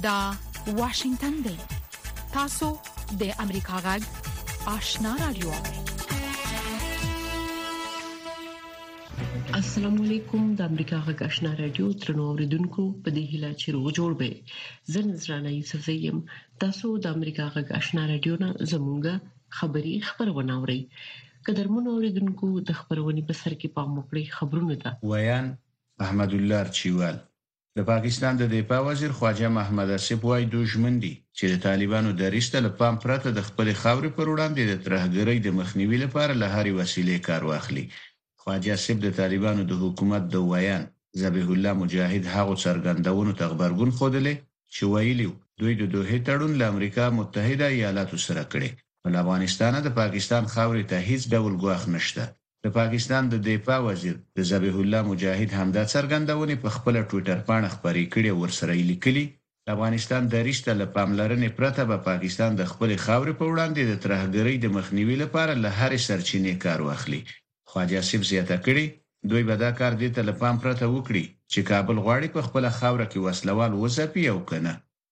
دا واشنگتن دی تاسو د امریکا غږ آشنا رادیو السلام علیکم د امریکا غږ آشنا رادیو ترنو اوریدونکو په دې هیله چې جوړ به زن زرانه یوسف زیم تاسو د امریکا غږ آشنا رادیو نه زموږه خبری خبرونه اورئ قدرمنو اوریدونکو د خبرونې په سر کې پام وکړئ خبرونه ده ویان احمد الله چوال د پاکستان د دفاع وزیر خواجه محمد اسف وای دوشمندي چې د طالبانو د ریسته لپاره پرته د خپل خاورې پر وړاندې د ترهګرۍ د مخنیوي لپاره له هرې وسیلې کار واخلي. خواجه اسف د طالبانو د حکومت د ویان ذبیح الله مجاهد هغه څرګندونو ته خبرګون خوده چې ویلي دوی د دوه تړون له امریکا متحده ایالاتو سره کړي. په افغانستان د پاکستان خاورې ته هیڅ ډول ګواښ نشته. د پاکستان د دفاع وزیر د ذبیح الله مجاهد همدا څرګندونه په خپل ټوئیټر باندې خبرې کړې ورسره لیکلي افغانستان د ریشته له پاملرنې پرته به پاکستان د خپل خاورې په وړاندې د ترهګرۍ د مخنیوي لپاره له هرې سرچینې کار واخلي. خواجه اسف زیاته کړي دوی به دا کار دې ته له پام پرته وکړي چې کابل غواړي په خپل خاوره کې وسلوال وځپي او کنه.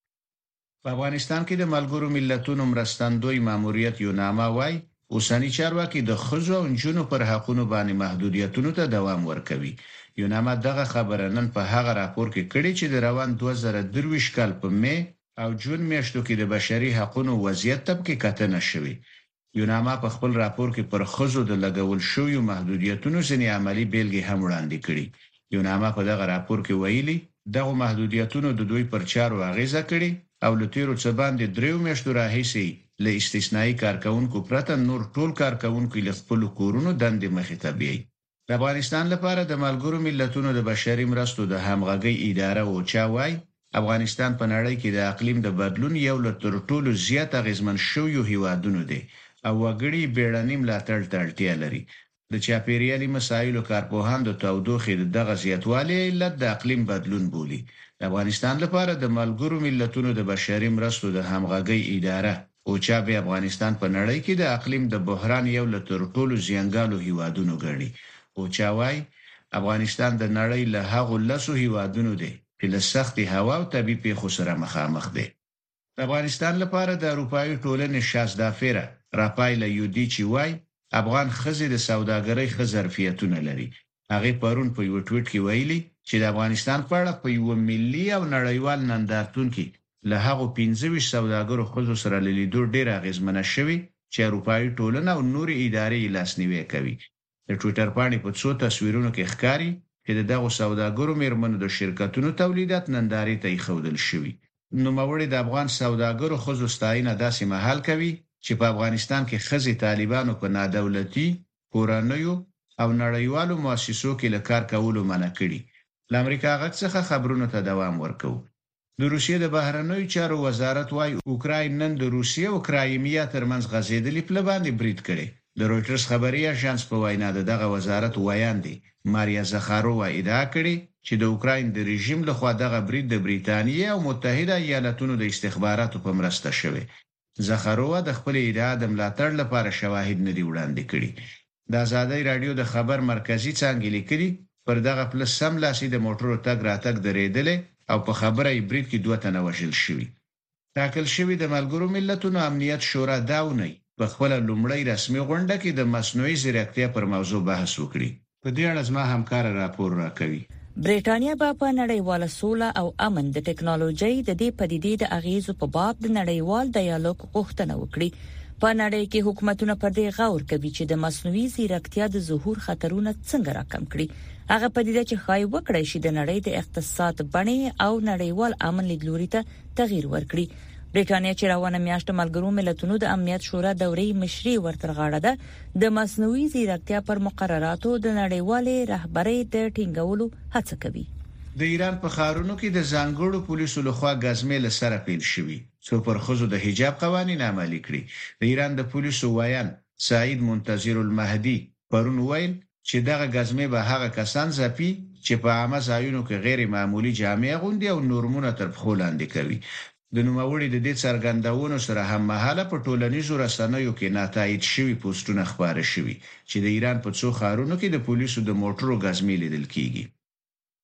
په افغانستان کې د ملګرو ملتونو مرستندوی ماموریت یو نامه وای اوسنی چارواکي د خزو او جنونو پر حقونو باندې محدودیتونو ته دوام ورکوي. یونامه دغه خبره نن په هغه راپور کې کړي چې د روان 2023 کال په می او جون میاشتو کې د بشري حقوقو وضعیت طبقه کتنه شوی. یونامه په خپل راپور کې پر خزو د لګول شویو محدودیتونو ځینې عملی بیلګې هم وړاندې کړي. یونامه په دغه راپور کې ویلي دغه محدودیتونو د دوی پر چارو اغیزه کړي او لتیرو څه باندې دریو میاشتو راهیسي له استثنایی کارکونکو پرته نور ټول کارکونکو له خپل کورونو دندې مخې ته بیاي. د افغانستان لپاره د ملګرو ملتونو د بشري مرستو د همغږي اداره او چاوای افغانستان په نړۍ کې د اقلیم د بدلون یو له تر ټولو زیات اغیزمن شویو هیوادونو دی او وګړي بیړنی ملاتړ ته اړتیا لري. د چاپیریالي مسایلو کارپوهان د تودوخې دغه زیاتوالی علت د اقلیم بدلون بولي. د افغانستان لپاره د ملګرو ملتونو د بشري مرستو د همغږي اداره او چا به افغانستان په نړۍ کې د اقلیم د بحران یو له تر ټولو زیانګالو هیوادونو ګڼي. او چا وای افغانستان د نړۍ له هغو لسو هیوادونو دی چې له سختي هوا او طبيعي پیښو سره مخامخ دي. د افغانستان لپاره د اروپایي ټولنې شازدافره راپایله یودی چې وای افغان خزې د سوداګرۍ ظرفیتونه لري. هغه پرون په یو ټویټ کې ویلي چې د افغانستان په اړه په یو ملي او نړیوال نندارتون کې له هغه 25 سوداګرو خزو سره لیدو ډیر اغیزمنه شوی چې اروپایي ټولنه او نور ادارې لاسنیوي کوي. د ټوئیټر باندې په څو تصویرونو کې ښکاري چې دغه سوداګرو میرمنو د شرکتونو تولیدات نندارې ته ایښودل شوی. نو موري د افغان سوداګرو خزو ستاینه داسې محل کوي چې په افغانستان کې خزي طالبانو په نادولتي کورانیو او نړیوالو مؤسسو کې له کار کولو منع کړي. د امریکا غږ څخه خبرونو ته دوام ورکوي. د روسیې د بهرنیو چارو وزارت وايي اوکراین نن د روسیې او کرایمیا ترمنځ غځېدلې پله باندې برید کړي. د رويټرز خبري اژانس په وینا دغه وزارت وایاندي ماریا زخارووا ادعا کړې چې د اوکراین د رژیم لخوا دغه برید د بریتانیې او متحده ایالاتونو د استخباراتو په مرسته شوی. زخارووا د خپل ادعا د ملاتړ لپاره شواهد نه دی وړاندې کړي. د آزادۍ رادیو د خبر مرکزی څنګه لیکلي پر دغه پل سم لاسي د موټرو تګ راتګ درېدلې او په خبره برید کې 2 تنه وژل شوي. تاکل شوی د ملګرو ملتونو امنیت شورا داونی په خپل لومړی رسمي غونډه کې د مصنوعي ځیرکتیا پر موضوع بحث وکړي. په دې اړه زما همکار راپور راکوي. برېټانیا په نړیواله سوله او امن د ټکنالوژي د دې پدیدې د اغیزو په باب د نړیوال ډایالوګ غوښتنه وکړي. په نړۍ کې حکومتونه پر دې غور کوي چې د مصنوعي ځیرکتیا د ظهور خطرونه څنګه راکم کړي. هغه پدیده چې خای وکړي چې د نړۍ د اقتصاد بڼې او نړیوال امن لیدلوري ته تغییر ورکړي. برېټانیا چې روانه میاشت ملګرو ملتونو د امنیت شورا دورې مشري ورترغاړه ده د مصنوعي ځیرکتیا پر مقرراتو د نړیوالې رهبرۍ د ټینګولو هڅه کوي. د ایران په خارونو کې د ځانګړو پولیسو لخوا غزمې له سره پیل شوې څو پر خزو د حجاب قوانين عملي کړي. د ایران د پولیسو وایان سعید منتظر المهدي پرون ویل چې دغه غزمې به هغه کسان ځپي چې په عامه ځایونو کې غیر معمولی جامې غوندي او نورمونه تر پخو لاندې کوي. د نوموړي د دې څرګندونو سره هم مهاله په ټولنیزو رسنیو کې ناتایید شوی پوسټونه خبره شوی چې د ایران په څو ښارونو کې د پولیسو د موټرو غزمې لیدل کیږي.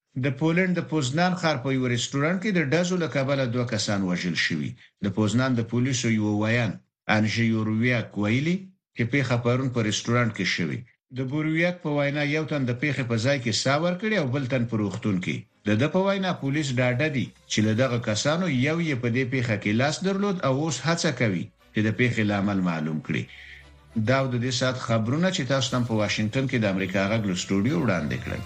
د پولند د پوزنان ښار په یو رستورانت کې د ډزو له کبله 2 کسان وژل شوي. د پوزنان د پولیسو یو ویان انژي یورویاک ویلي چې پیښه پرون په رستورانت کې شوې. د بورویاک په وینا یو تن د پیښې په ځای کې ساور کړی او بل تن په روغتون کې. د په وینا پولیس ډاډه دي چې له دغه کسانو یو یې په دې پیښه کې لاس درلود او اوس هڅه کوي چې د پیښې لامل معلوم کړي. دا د دې سات خبرونه چې تاسو تم په واشنگټن کې د امریکا غږ له سټوډیو وړاندې کړل.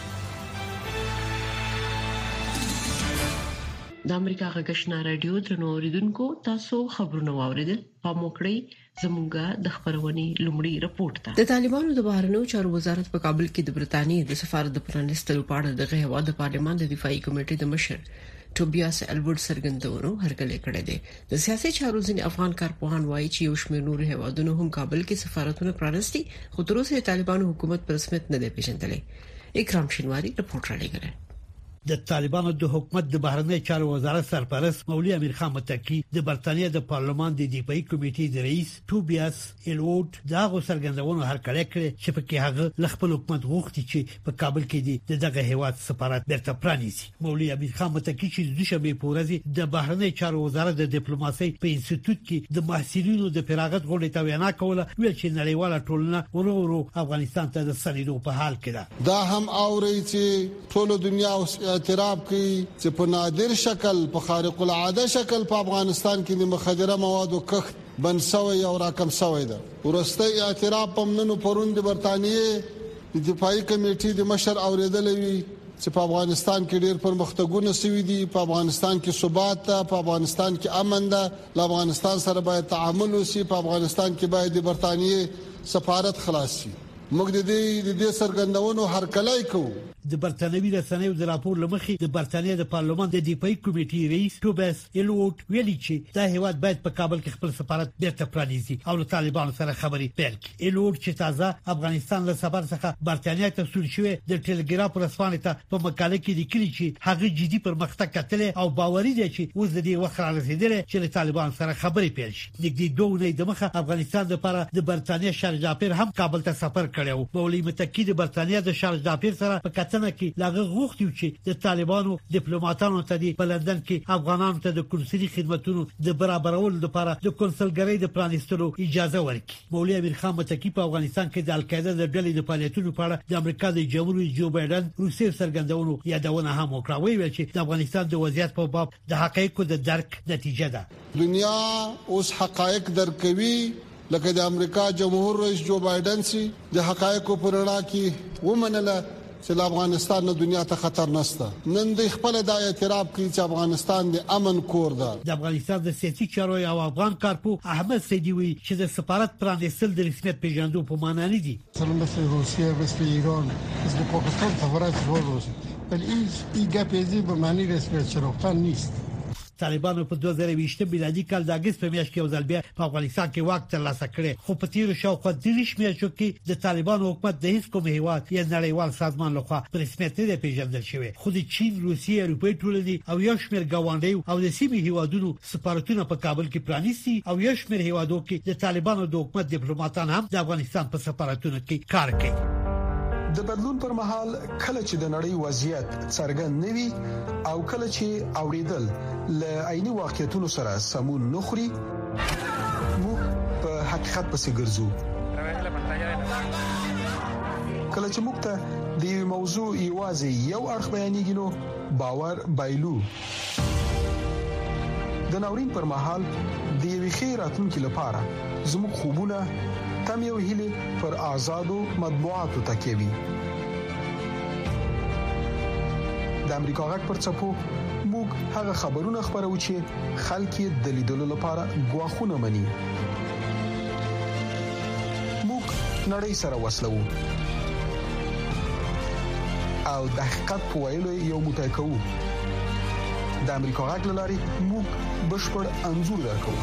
د امریکا غږ آشنا رادیو درنو اوریدونکو تاسو خبرونه واوریدل. پاموکړی زموږه د خبرونې لومړی رپورت ده. د طالبانو د بهرنیو چارو وزارت په کابل کې د برتانیې د سفارت د پرانستلو په اړه د هیواد د پارلمان د دفاعي کمیټې د مشر ټوبیاس البرټ سرګندونو هرکلی کړی دی. د سیاسي چارو ځینې افغان کارپوهان وایي چې یو شمېر نور هیوادونو هم کابل کې سفارتونه پرانستي، خو تر اوسه طالبانو حکومت په رسمیت نه دی پیژندلی. اکرام شینواری رپورټ رالیږي. د طالبانو د حکومت د بهرنی چارو وزارت سرپرست مولوی امیر خان متکی د برتانیې د پارلمان د دفاعي کمیټې د رئیس ټوبیاس الوټ داغه سرګندونو هرکلی کړی چې په کې هغه خپل حکومت غوښتي چې په کابل کې دغه هیواد سفارت بیرته پرانیسي. مولوی امیر خان متکی چې د دوشنبه په ورځ د بهرنی چارو وزارت د ډیپلوماسۍ په انسټیټیوټ کې د محصلینو د فراغت غونډې ته وینا کوله، ویل چې نړیواله ټولنه ورو افغانستان ته د سنیدو په حال کې ده. دا هم اوري چې ټول دنیا اعتراف کوي چې په نادر شکل په خارق العاده شکل په افغانستان کې د مخدره موادو کښت بنسوي او راکم سوي ده. ورسته اعتراف پمنو پرون د برتانیې د دفاعي کمیټې د مشر اوریدلوي چې په افغانستان کې ډېر پرمختګونه شوي دي، په افغانستان کې ثبات ده، په افغانستان کې امن ده، له افغانستان سره باید تعامل وشي، په افغانستان کې باید د برتانیې سفارت خلاص شي. موږ د دې سرګندونو هرکلی کوو. د برتانوي رسنیو د راپور لمخې د برتانیې د پارلمان د دفاعي کمیټې رئیس ټوبیاس الوټ ویلي چې دا هیواد باید په کابل کې خپل سفارت بیرته پرانیزي او له طالبانو سره خبرې پیل کړي. الوټ چې تازه افغانستان له سفر څخه برتانیې ته سول شوی د ټلګراف رسوانې ته په مقاله کې لیکلي چې هغه جدي پرمختګ کتل او باوري دی چې اوس د دې وخت رسیدلی چې له طالبانو سره خبرې پیل شي. نږدې 2 ورځې د مخه افغانستان لپاره د برتانیې شارجه پیر هم کابل ته سفر کړو. مولوی متکی د برتانیې د شارجه پیر سره په کتنه کې لاغه غوښتي چې د طالبانو ډیپلوماټانو ته په لندن کې افغانانو ته د کنسولي خدماتو د برابرولو لپاره د کنسولګرۍ د پرانیستلو اجازه ورکړي. مولوی امیر خان متکی په افغانستان کې د القاعده د ډلې د فعالیتونو په اړه د امریکا د جمهور رئیس جو بایدن روسي سرګندونو یادونه هم وکړه، ویل چې د افغانستان د وضعیت په باب د حقایقو د درک نتیجه ده. دنیا اوس حقایق درکوي، لکه د امریکا جمهور رئیس جو بایدن سي د حقایقو پر اړه کې ومنله چې افغانستان نه دنیا ته خطر نشته. نن د خپل د اعتراف کوي چې افغانستان د امن کور ده. د افغانستان د سیاسي چارو او افغان کارپو احمد سیدی وی چې د سفارت پرانیستل د رسمیت پیژندو په معنی نه دي. مثل روسیه، مثل ایران، مثل پاکستان سفارت وروزي، ولی این گپ ازی به معنی رسمیت شناختن نیست. طالبانو په 2020 میلادي کال د اگست په میاشت کې وزل بیا په افغانستان کې واک ترلاسه کړي، خو په تیر شاوخوا 30 میاشتو کې د طالبانو حکومت د هیڅ کوم هیواد یا نړیوال سازمان لخوا په رسمیت نه پیژندل شوی. خو د چین، روسیې، اروپای ټولنې او یو شمېر ګاونډیو او د سیمې هیوادونو سفارتونه په کابل کې پرانیستي او یو شمېر هیوادو کې د طالبانو د حکومت ډیپلوماټان هم د افغانستان په سفارتونو کې کار کوي. د بدلون پر مهال کله چې د نړۍ وضعیت څرګند نوي او کله چې اوریدل ل عیني واقعیتونو سره سمون نخري، موږ په حقیقت پسې ګرځو. کله چې موږ ته د یو موضوع یوازې یو اړخ بیانېږي نو باور بایلو. د ناورین پر مهال د یوې ښې راتلونکي لپاره زموږ خوبونه تم یو هیله پر آزادو مطبوعاتو تکیوي. د امریکا غږ پر چپو موږ هغه خبرونه خبرو چې خلک د لیدلو لپاره غواخونه مني. موږ نړۍ سره وصلو او د حقیقت په ویلو یو موټی کوو. د امریکا غږ لاري موږ بشپړ انزور درکو.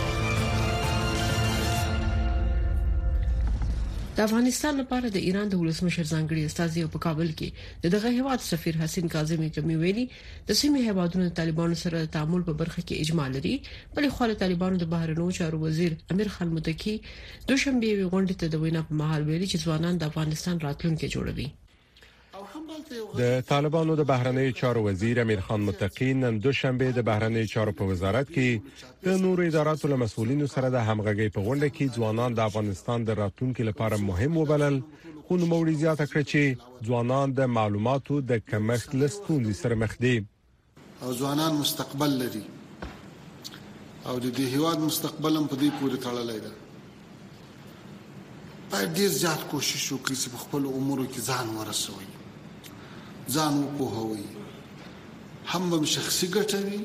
د افغانستان لپاره د ایران د ولسمشر ځانګړي استازي په کابل کې دغه هیواد سفیر حسین کاظمی کومي ویلي د سیمې هیوادونو طالبانو سره د تعامل په برخه کې اجماع لري. بلې خو طالبانو د بهرنیو چارو وزیر امیر خان متکی دوشنبه غونډه ته د وینا په مهال ویلي چې ځوانان د افغانستان راتلونکي جوړوي. او هم د طالبانو د بهرنی چارو وزیر امیر خان متقی نن دوشنبه د بهرنی چارو په وزارت کې د نور اداراتو له مسؤلینو سره د همغږي په غونډه کې ځوانان د افغانستان د راتلونکو لپاره مهم وبلل، خو نو موري زیاته کړ چې ځوانان د معلوماتو د کمښت لستون سره مخ دي او ځوانان مستقبل لري او د دې هیواد مستقبل هم په دې پورې تړلی دی. باید ډیر زیات کوشش وکړي چې په خپل امورو کې ځان ورسوي، ځان وپوهوي، هم شخصي ګټوي،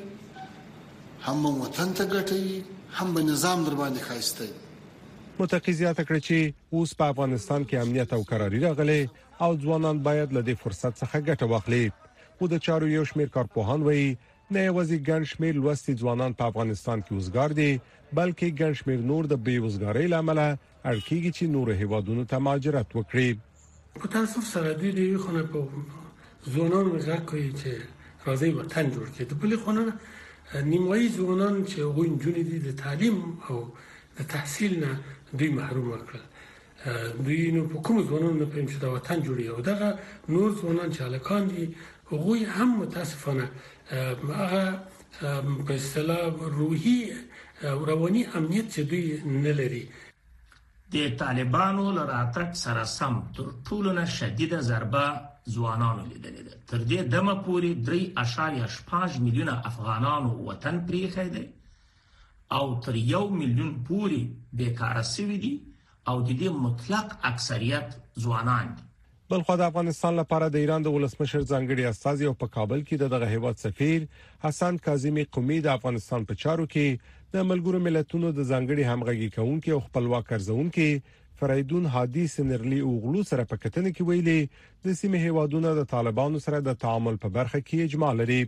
هم وطن ته ګټوي، هم نظام در باندې خایسته. متقی زیاته کړ چې اوس په افغانستان کې امنیت او قراري راغلي او ځوانان باید له دې فرصت څخه ګټه واخلي. خو د چارو یو شمېر کارپوهان وایي نه یوازې ګڼ شمېر لوستي ځوانان په افغانستان کې وزګار دي، بلکې ګڼ شمېر نور د بیوزګارۍ لامل اړکیږي چې نور هیوادونو ته مهاجرت وکړي. په تاسو سره د دې خونه په ځوانانو مزاج کوي چې راځي وطن جوړ کړي. د بل خونه نیمایي ځوانان چې غوښتل جوړ دي د تعلیم او د تحصیل نه دوی محروم کړل. دوی نو په کوم ځوانانو په چې د وطن جوړي او دغه نور ځوانان چې الکان دي غوي هم متاسفانه هغه په اصطلاح روحي او رواني امنیت چې دوی نه لري. د طالبانو لراتک سره سم تر ټولو نه شدیده ضربه ځوانانو لیدلې ده. تر دې دمه پورې 3.5 میلیونه افغانانو وطن پریښی دی او تر 1 میلیون پورې بیکاره شوي دي او د دې مطلق اکثریت ځوانان دي. بلخو د افغانستان لپاره د ایران د ولسمشر ځانګړي استازي او په کابل کې دغه هیواد سفیر حسن کاظمی قومي د افغانستان په چارو کې د ملګرو ملتونو د ځانګړي همغږي کوونکي او خپلواک ارزونکي فریدون هادي سنرلی اوغلو سره په کتنه کې ویلي د سیمه هیوادونو د طالبانو سره د تعامل په برخه کې اجماع لري.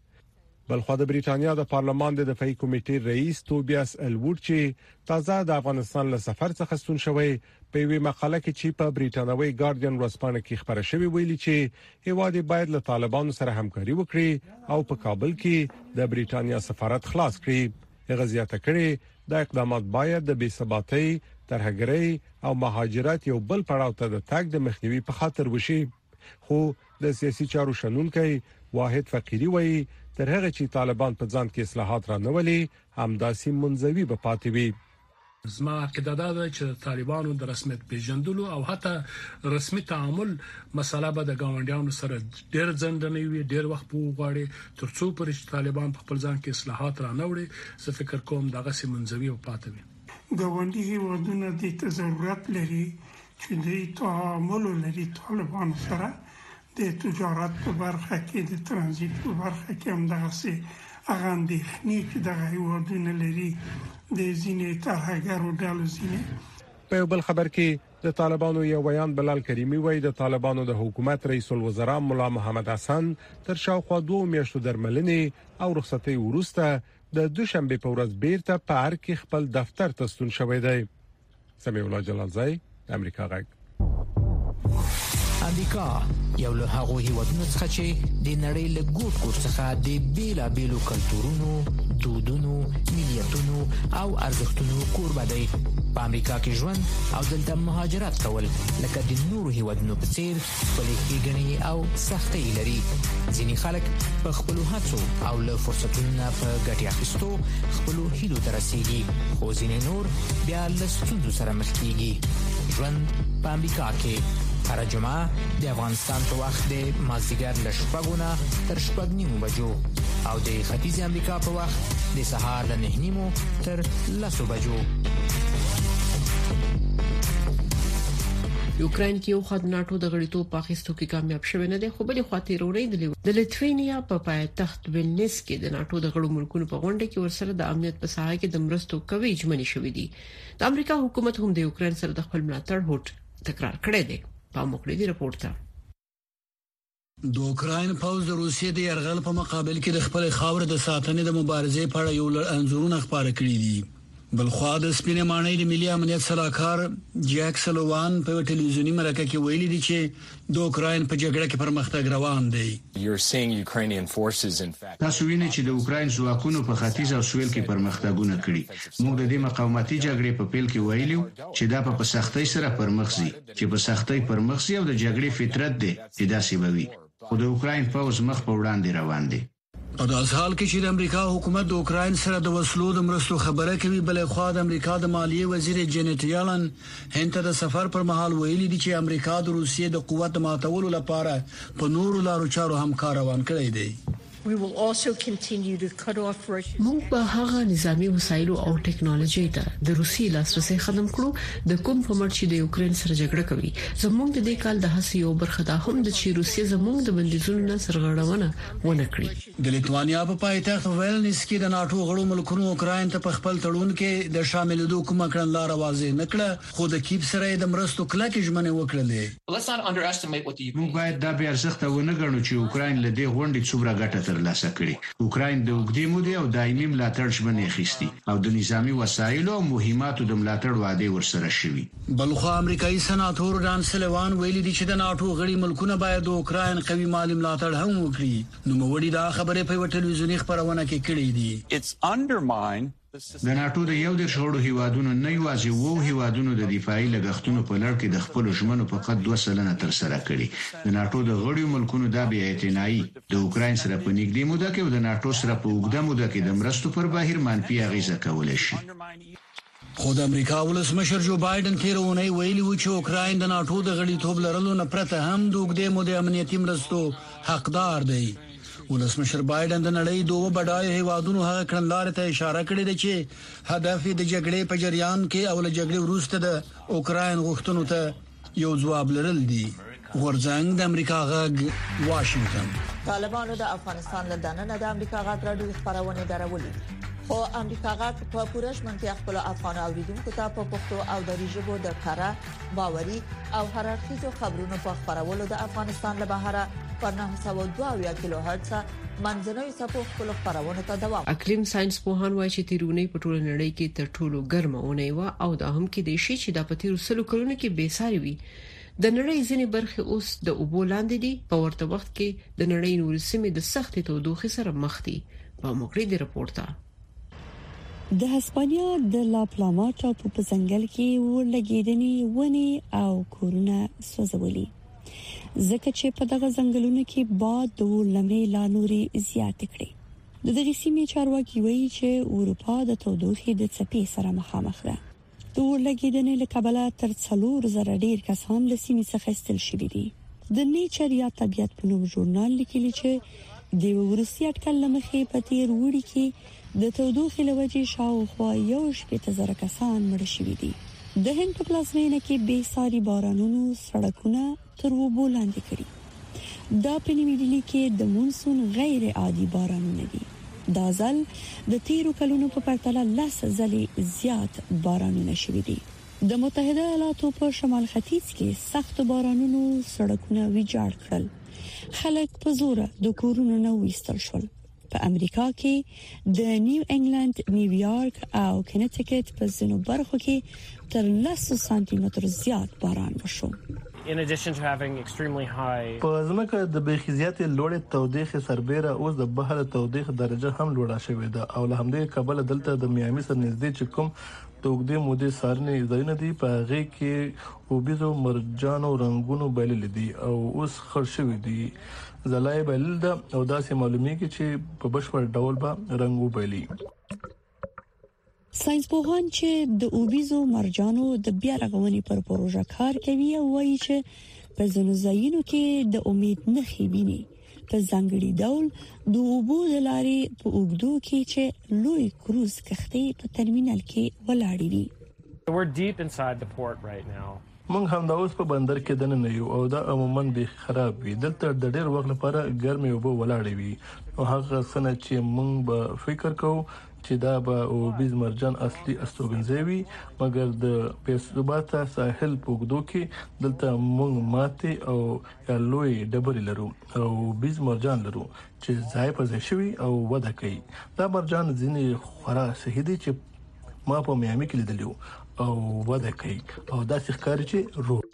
بلخو د بریټانیا د پارلمان د دفاعي کمیټې رئیس توبیاس الوود چې تازه د افغانستان له سفر څخه ستون شوی په یوه مقاله کې چې په بریټانوي ګارډین ورځپاڼه کې خبره شوې ویلي چې هیواد باید له طالبانو سره همکاري وکړي او په کابل کې د بریټانیا سفارت خلاص کړي. غزياته کړي د اقدامات باید د بی‌ثباتۍ، ترهګرۍ او مهاجرت یو بل پړاو ته د تګ د مخنیوي په خاطر وشي. خو د سیاسي چارو شنونکي واحد فقيري وایي تر هغه چې طالبان په ځان کې اصلاحات را نولي همداسي منځوي به پاتې وي. زما عقیده ده چې طالبانو د رسمیت پیژندلو او حتی رسمي تعامل مسله به د گاونډیانو سره ډېر ځندنې وي، ډېر وخت وغواړي ترڅو پر طالبان په خپل ځان کې اصلاحات را نوړي. زه فکر کوم دغه سي منځوي او پاتې وي. گاونډي هیوادونه د ضرورت لري چې د تعامل لري طالبان سره د تجارت په برخه کې، د ترانزیت په برخه کې هم دغه سي هغه اندېښنې چې دغه هیوادونه لري د ځینې ترهګرو ډلو ځینې. په بل خبر کې د طالبانو یو بیان بلال کریمی وایي د طالبانو د حکومت رئیس الوزرا مولا محمد حسن تر شاوخوا 2 میاشتو درملنې او رخصتۍ وروسته د دوشنبه په ورځ بیرته په هر کې خپل دفتر ته ستون شوی دی. سمیع الله جلالزای، امریکا غږ. امریکا یو له هغو هیوادونو څخه چې د نړۍ له ګوټ ګوټ څخه د بیلابیلو کلتورونو، دودونو، ملیتونو او ارزښتونو کوربه دی. په امریکا کې ژوند او دلته مهاجرت کول لکه د نورو هیوادونو په څیر خپلې ښېګڼې او سختۍ لري. ځینې خلک په خپلو هڅو او له فرصتونو په ګټې اخیستو خپلو هیلو ته رسیږي، خو ځینې نور بیا له ستونزو سره مخ کیږي. ژوند په امریکا کې هر جمعه د افغانستان په وخت د مازدیګر له 6 تر 6:30 بجو او د ختیځ امریکا په وخت د سهار له 9:30 تر 10 بجو. یوکرين کې یو خد ناتو د غړیتوب په اخیستو کې کامیاب شوی نه دی، خو بلې خاطر ورې د لیتوینیا په پایتخت ویلنس کې د ناتو د غړو ملکونو په غونډه کې ورسره د امنیت په ساحه کې د مرستو کوي ژمنې شوې دي. د امریکا حکومت هم د یوکرين سره د خپل ملاتړ هوټ تکرار کړی دی. پاموکړي رپورټ ته د اوکراین پوځ د روسیې د یرغل په مقابل کې د خپل خاور د ساتنې د مبارزې په اړه یو لړ انځورونه خپاره کړي دي. بلخوا د سپینې ماڼۍ د ملي امنیت صلاحکار جیک سلوان په ټلویزیونی مرکه کې ویلي دي چې د اوکراین په جګړه کې پرمختګ روان دی. تاسو وینئ چې د اوکراین ځواکونو په ختیځ او سویل کې پرمختګونه کړي. موږ د دې مقاومتي جګړې په پیل کې ویلو چې دا په سختۍ سره پرمخ ځي، چې په سختۍ پرمخ ځي او د جګړې فطرت دی چې داسې وي. خو د اوکراین پوځ مخ په وړاندې روان دی. په داسې حال کې چې د امریکا حکومت د اوکراین سره د وسلو د مرستو خبره کوي، بل خو د امریکا د مالیې وزیر جینټ یالن هند ته د سفر پر مهال ویلي دي چې امریکا د روسیې د قوت ماتولو لپاره په نورو لارو چارو همکار روان کړی دی. موږ به هغه نظامی وسایل او ټکنالوژي ته د روسي لاسرسي ختم کړو د کوم په مټ چې د یوکرين سره جګړه کوي. زموږ د دې کال د هڅې یو برخه ده هم د چې روسي زموږ د بندیزونو نه سرغړونه ونه کړي. د لیتوانیا په پایتخت ویلنس کې د ناتو غړو ملکونو اوکراین ته په خپل تړون کې د شاملېدو کومه کړنلار واضح نکړه، خو د کیب سره د مرستو کلکه ژمنه وکړلې. موږ باید دا به ارزښت ونه ګڼو چې اوکراین له دې غونډې څومره ګټه ترلاسه کړي. اوکراین د اوږدې مودې او دایمي ملاتړ ژمنې اخیستي او د نظامی وسایلو او مهماتو د ملاتړ وعده ورسره شوي. بلخو امریکایي سناتور ډان سلیوان ویلي دي چې د ناتو غړي ملکونه باید د اوکراین قوي مالی ملاتړ هم وکړي. نو موړي دا خبره په ټلویزیونی خبرونه کې کړې دي. د ناتو د یو د شوړو هیوادونو نه یوازې وو هیوادونو د دفاعي لګښتونو په لړ کې د خپل ژمنو په قد 2% تر سره کړي. د ناتو د غړو ملکونو د بیا اعتنايي د اوکراین سره په نږدې موده کې او د ناتو سره په اوږده موده کې د مرستو پر بهیر منفي اغیزه کولای شي. خو د امریکا ولسمشر جو بایدن تیرونی ویلي و چې اوکراین د ناتو د غړیتوب لرلو نه پرته هم د اوږدې موده امنیتي مرستو حقدار دی. ولسمشر بایدن د نړۍ دوه بډای هیوادونو هغه کړنلارې ته اشاره کړې ده چې هدف د جګړې په جریان کې او له جګړې وروسته د اوکراین غوښتنو ته یو ځواب لرل دي. ورځنګ د امریکا غږ واشنگټن. طالبانو د افغانستان له دننه د امریکا غږ راډیو خبرونه درولې، خو امریکا غږ په پوره شمنتیا خپل افغان اوریدونکو ته په پښتو او دری ژبه د کارا باوري او هررخیزو خبرونو په خبرولو د افغانستان له بهره په 902 کیلو هرتز منځنوي سپو خپل خبرونه ته دوام. اقلیم ساينس پوهان وایي چې تیرونه په ټوله نړۍ کې تر ټولو ګرمه اونۍ و او دا هم کې د شي چې د پتیرو سلو کلونو کې بے ساري وي. د نړۍ ځینې برخې اوس د اوبو لاندې دي، په ورته وخت کې د نړۍ نورې سیمې د سختې تودوخې سره مخ دي. په موږ دی راپورته د هسپانیا د لا پلاما ټاپو په ځنګل کې ورلګیدنې ونی او کورونه سوځولي، ځکه چې په دغه ځنګلونو کې باد د لمې لا نوري زیات کړي. د دغه سیمې چارواکي وایي چې اروپا د تودوخې د څپې سره مخامخ ده. د ورلګیدنې له کبله تر 4,000 ډیر کسان له سیمې څخه استل شوي دي. د نیچر یا طبيعت په نوم ژورنال لیکلی چې د ورسي اټکل لمخې په تیر وړي کې د تودوخې لوجې شاوخوا 1,000 کسان مړ شوي دي. د هند په پلازمینه کې بے ساري بارانونو سړکونه تر وبو لاندې کړي. دا په نیمه کې د مونسون غیر عادي بارانونه دي. دا ځل د تیرو کلونو په پرتله 10 ځلې زیات بارانونه شوي دي. د متحده ایالاتو په شمال ختیځ کې سخت بارانونو سړکونه ویجاړ کړل. خلک په زور د کورونو نه وېستل شول. په امریکا کې د نیو انګلند، نیویارک او کنیټیکټ په ځینو برخو کې تر 10 سانتي متر زیات باران وشو. In addition to having extremely high په ځمکه د بخیزیات لوړې تودوخې سربېره اوس د بحر تودوخې درجه هم لوړه شوې ده او له همدې کبله دلته د میامي سره نږدې چې کوم د اوږدې مودې سارنې ځایونه دي په هغه کې اوبیزو مرجانو رنگونو بلل دي او اوس خړ شوي دي. زلای بلل ده او داسې معلومیږي چې په بشپړ ډول به رنگ وبلي. ساينس پوهان چې د اوبیزو مرجانو د بیا رغونې پر پروژه کار کوي وایي چې په ځینو ځایونو کې د امید نښې ویني. په ځانګړي ډول د اوبو د لارې په اوږدو کې چې لوی کروز کښتۍ په ترمینل کې ولاړې وي. We're deep inside the port right now. موږ هم دا اوس په بندر کې دننه یو او دا عموما به خراب وي. دلته د ډېر وخت لپاره ګرمي اوبه ولاړې وي او هغه څنګه چې موږ به فکر کوو چې دا به اوبیز مرجان اصلي استوګنځوي، مګر د پیسوباته ساحل پوګدو کې دلته موږ ماته او لوی ډبرې لرو او اوبیز مرجان لرو چې ځای په ځای شوی او وده کوي. دا مرجان ځینې خورا صحیح دي چې ما په میامي کې لیدلو او وده کوي او داسې ښکاري چې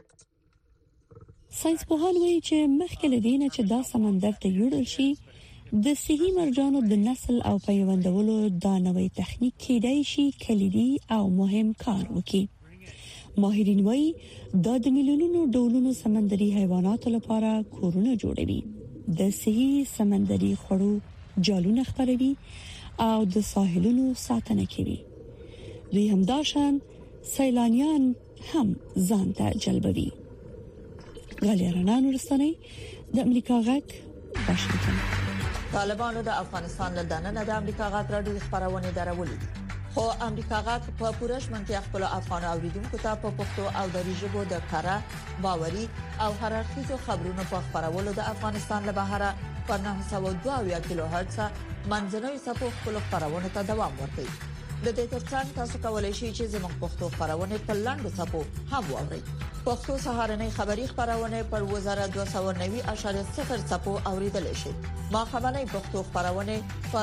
ساينس پوهان وایي چې مخکې لدینه چې دا سمندر ته یوړل شي د صحي مرجانو د نسل او پیوندولو دا نوې تخنیک کېدای شي کلیدي او مهم کار وکړي. ماهرین وایي دا د میلیونونو ډولونو سمندري حیواناتو لپاره کورونه جوړوي، د صحي سمندري خړو جالونه خپروي او د ساحلونو ساتنه کوي. دوی همداشان سیلانیان هم ځان ته جلبوي. غالیرانو ورستنی د امریکا غږ واشنگټن. طالبانو د افغانستان له دننه د امریکا غږ راډیو خبرونه درولې، خو امریکا غږ په پوره شمنتیا خپل افغان اوریدونکو ته په پښتو او دری ژبه د کارا باوري او هررخیزو خبرونو په خبرولو د افغانستان له بهره په 902 کیلو هرتز منځنوي صفو خپل خبرونه ته دوام ورکوي. د دې ترڅنګ تاسو کولای شئ چې زموږ پښتو خبرونه په لاندو صفو هم واورئ. پښتو سهارنۍ خبری خبرونه پر 2290.0 صفو اوریدل شي. ما خبرنۍ پښتو خبرونه په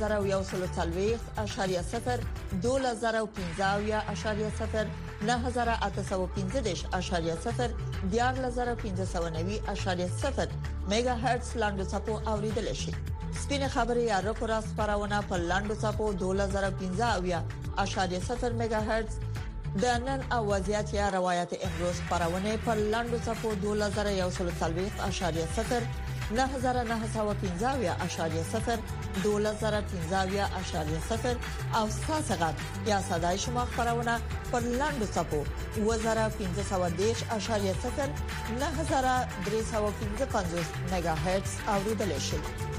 2140.0 2015.0 9815.0 14590.0 میگا هرتز لاندو صفو اوریدل شي. سپینه خبري یا راپور خبرونه په لاندو صفو 2015.0 میگا هرتز د نن اوازيات یا روایت امروز خبرونه په لاندو صفو 2140.0 9915.0 2015.0 او ساسغت یا صداي شما خبرونه په لاندو صفو 1510.0 9350 میگا هرتز اوریدل شي.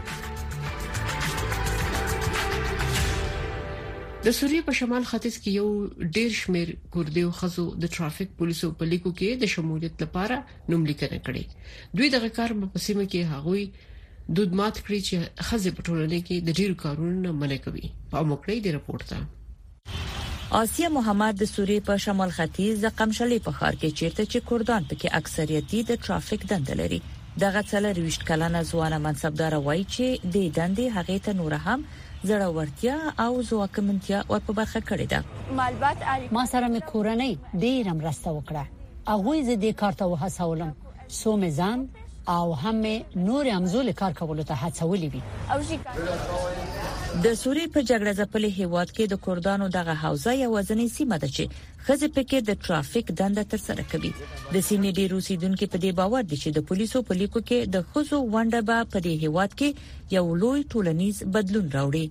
د سوریې په شمال ختیځ کې یو ډیر شمیر کوردي او خزو د ټرافیک پولیسو په لیکو کې د شمولیت لپاره نوم لیکنه کړي. دوی دغه کار په سیمه کې هغوی دود مات کړی چې خزې په ټولنه کې د ډیرو کارونو منع کوي. په موکړې د رپورت ته آسیا محمد د سوریې په شمال ختیځ د قمشلې په ښار کې چیرته چې کوردان پکې اکثریت د ټرافیک دنده لري. دغه څلور 20 کلنه ځوانه منصبدار وایي چې د دندې هغه ته نور هم زړورتیا او ځواکمنتیا ورپه برخه کړې ده. ما سره مې کورنۍ ډېر مرسته وکړه. هغه زه دې کار ته وهڅولم. سو مې ځان او هم نور امزول کار کولو ته هڅولې وي. د سوریې په جګړه ځپلې هیواد کې د کوردانو دغه حوزه یو ځنې سیمه ده چې خزې پکې د ټرافیک دنده ترسره کوي. د سیمې ډیرو اوسیدونکو په دې باور دي چې د پولیسو په لیکو کې د خزو ونده به په دې هیواد کې یو لوی ټولنیز بدلون راوړي.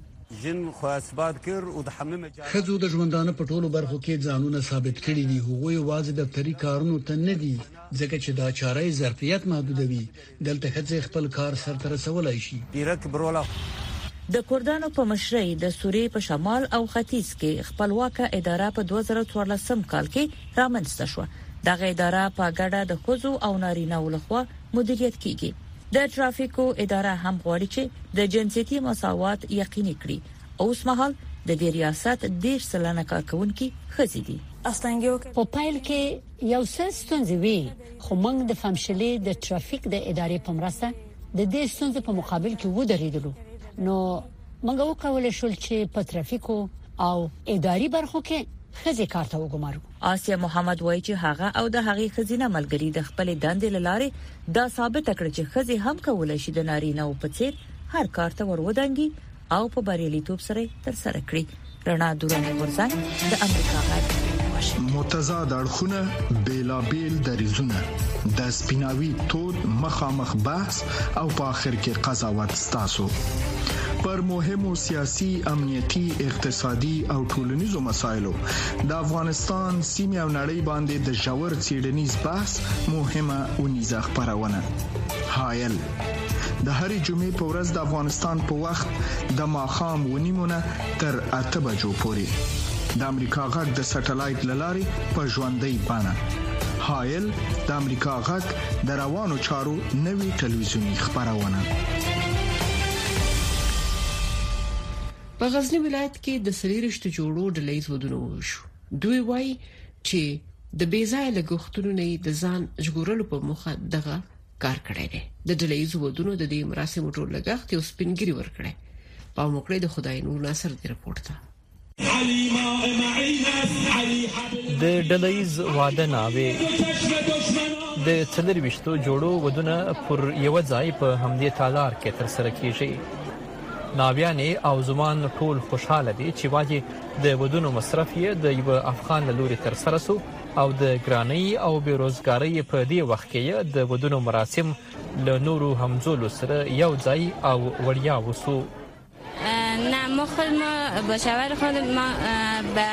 خزو د ژوندانه په ټولو برخو کې ځانونه ثابت کړي دي. هغوی واځي دفتري کارونو ته نه دي ځکه چې دا چارې ظرفیت محدودوي. دلته خزې خپل کار سرته رسولای شي. د کوردانو په مشرۍ د سوریې په شمال او ختیځ کې خپلواکه اداره په 2014 کال کې رامنځته شو. دغه اداره په ګډه د خزو او نارینه‌و لخوا مدیریت کیږي. د ټرافیکو اداره هم غواړي چې د جنسيتي مساوات یقیني کړي. اوس مهال د دې ریاست 10 کارکونکو خزې دي. په پایل کې یو څه ستونزې وي، خو موږ د فهمشلې د ټرافیک د ادارې په مرسته د دې ستونزې په مقابل کې ودرېدلو. نو موږ وکولای شو چې په ټرافیکو او اداري برخو کې خزې کار ته وګمارو. آسیا محمد وایي چې هغه او د هغې خزینه ملګری د خپل دندې لاره دا ثابت کړ چې خزې هم کولای شي د نارینه او په څیر هر کار ته ورودانګي او په بریالیتوب سره تر سره کړي. رڼا دوراني ورځان د امریکا غږ متضاد اړخونه بیلابیل دریزونه د سپیناوي تود مخامخ بحث او په اخر کې قضاوت ستاسو پر مهمو سیاسي، امنیتي، اقتصادي او ټولنیزو مسایلو د افغانستان سیمه او نړۍ باندې د ژور څېړنیز بحث مهمه اونیزه خبرونه حایل د هرې جمعې په ورځ د افغانستان په وخت د ماښام ونیمونه تر 8 بجو پورې د امریکا غږ د سټلایټ لارې په ژوندۍ بانه حایل د امریکا غږ د روانو چارو نوي ټلویزیونی خبرونه. په غزنی ولایت کې د سریرشت جوړو ډلې ودونه وشو. دوی وایي چې د بیځای لګښتونو نه د ځان ژغورلو په موخه دغه کار کړی دی. د ډلې ودونو د دې مراسمو ټول لګښت یو سپینګری ورکړي. په موکړې د خدای نور ناصر دی رپورټ ته د ډلهیز واده ناوې د 24 جوړو ودونه پر یو ځای په همدې تالار کې تر سره کیږي. ناویانې او زمان ټول خوشاله دي چې واجی د ودونو مصرف یې د یو افغان لوري تر سره سو او د ګرانۍ او بیروزګارۍ په دې وخت کې د ودونو مراسم له نورو همزولو سره یو ځای او وړیا وسو. نه ما با شوهر خود ما به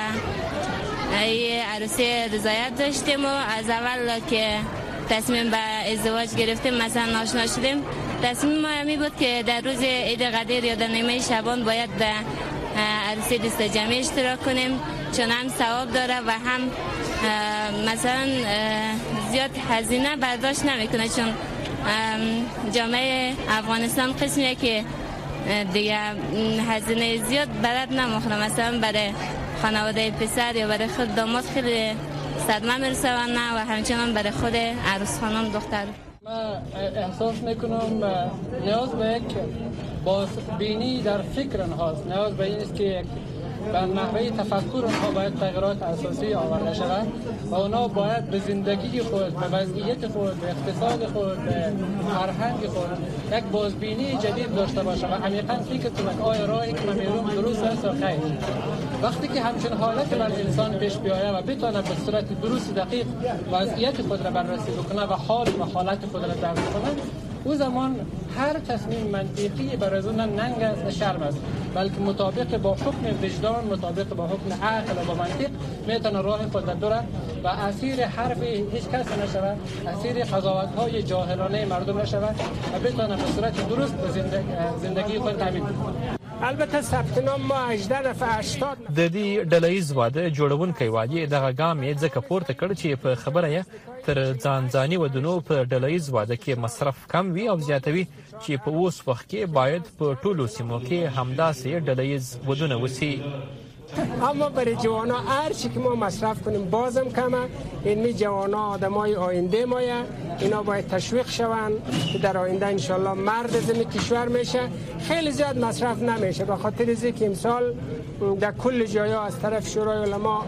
عروسی رضایت داشتیم و از اول که تصمیم به ازدواج گرفتیم مثلا آشنا شدیم تصمیم ما همی بود که در روز عید قدیر یا در نیمه شعبان باید به عروسی دست جمعی اشتراک کنیم چون هم ثواب داره و هم مثلا زیاد هزینه برداشت نمیکنه چون جامعه افغانستان قسمیه که دیگه هزینه زیاد بلد نمیخوره مثلا برای خانواده پسر یا برای خود داماد خیلی صدمه میرسونه و همچنان برای خود عروس خانم دختر. من احساس میکنم نیاز به یک بازبینی در فکر آنهاست. نیاز به این است که به نحوه تفکر آنها باید تغییرات اساسی آورده شود و آنها باید به زندگی خود، به وضعیت خود، به اقتصاد خود، به فرهنگ خود یک بازبینی جدید داشته باشه و عمیقاً فکر کنند آیا راهی که من میرم درست است یا خیر. وقتی که همچین حالت بر انسان پیش بیاید و بتونه به صورت درست دقیق وضعیت خود را بررسی بکنه و حال و حالت خود را درک کنه، او زمان هر تصمیم منطقی برای اون ننگ است و شرم است، بلکه مطابق با حکم وجدان، مطابق با حکم عقل و با منطق میتونه راه خود را بره و اسیر حرف هیچ کس نشود، اسیر قضاوت‌های جاهلانه مردم نشود و بتونه به صورت درست به زندگی خود تامین کنه. البته ثبت نام ما 18 دفعه 80 د دې ډلهیز واده جوړونکي وايي دغه ګام یې ځکه پورته کړ چې په خبره یې تر ځانځاني ودونو په ډلهیز واده کې مصرف کم وي او زیاتوي چې په اوس وخت کې باید په ټولو سیمو کې همداسې ډلهیز ودونه وسی. اما برای جوانا هر چی که ما مصرف کنیم بازم کمه. این جوانا آدمای آینده مایه، اینا باید تشویق شوند که در آینده انشالله مرد زمین کشور میشه. خیلی زیاد مصرف نمیشه به خاطر از اینکه امسال در کل جایا از طرف شورای علما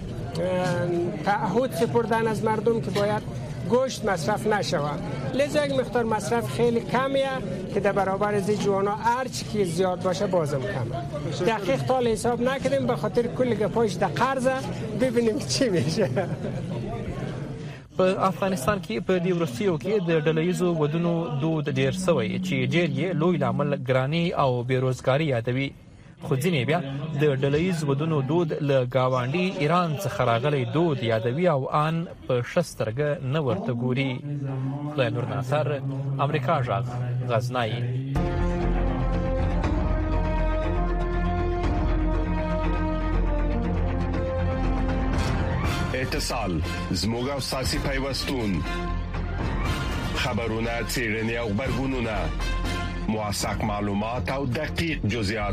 تعهد سپردن از مردم که باید گوشت مصرف نشود، لذا یک مقدار مصرف خیلی کمیه که در برابر از جوانا هرچی که زیاد باشه بازم کمه. دقیق تال حساب نکردیم به خاطر کل گپاش در قرضه، ببینیم چی میشه. په افغانستان کې په دې وروستیو کې د ډلهیزو ودونو دود ډیر سوی چې ډیر یې لوی لامل ګرانی او بیروزګاری یادوي. خو ځینې بیا د ډلهیز ودونو دود له گاونډي ایران څخه راغلی دود یادوي او آن په ښه سترګه نه ورته ګوري. خدای نور ناصر، امریکا غږ، غزنی. اتصال زموږ او ساسي پیوستون، خبرونه، څېړنې او خبرګونونه، موثق معلومات او دقیق جزئیات،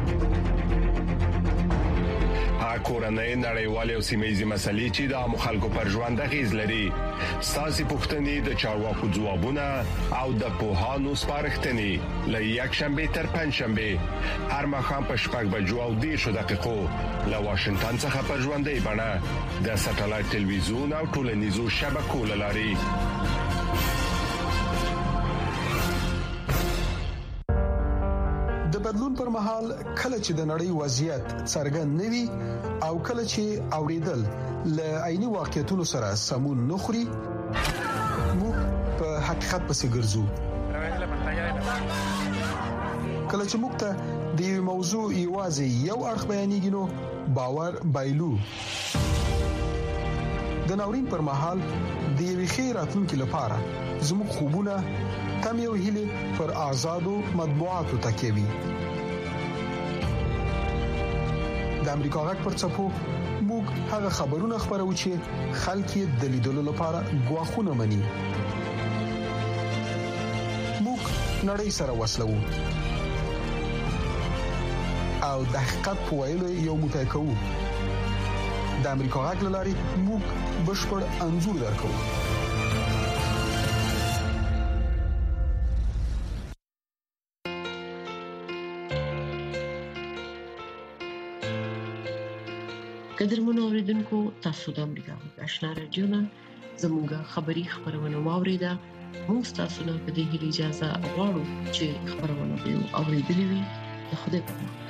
کورنۍ نړیوالې او سیمه‌ییزې مسلې چې د عامو خلکو پر ژوند اغېز لري، ستاسو پوښتنې د چارواکو ځوابونه او د پوهانو سپارښتنې له یکشنبه تر پنځشنبه هر ماښام په 6:10 له واشنگټن څخه په ژوندۍ بڼه د ساتلایت ټلویزیون او ټولنیزو شبکو له لارې. د بدلون پر مهال کله چې د نړۍ وضعیت څرګند نوي او کله چې اوریدل ل عیني واقعیتونو سره سمون نخوري، موږ په حقیقت پسې ګرځو. کله چې موږ ته د یو موضوع یوازې یو اړخ بیانېږي نو باور بایلو. د ناورین پر مهال د یوې ښې راتلونکې لپاره زموږ خوبونه تم یو هیله پر آزادو مطبوعاتو تکیوي. د امریکا غږ پر څپو موږ هغه خبرونه خبرو چې خلک یې د لیدلو لپاره غواخونه مني. موږ نړۍ سره وصلو او د حقیقت په ویلو یو متای کوو. د امریکا غږ لاري موږ بشپړ انځور درکو. قدرمن اوریدونکو تاسو د امریکا آشنا رادیو نه زموږه خبری خبرونه واوریده موږ تاسو نه په دې اجازه غواړو چې خبرونه به اوریدلې وي خدای په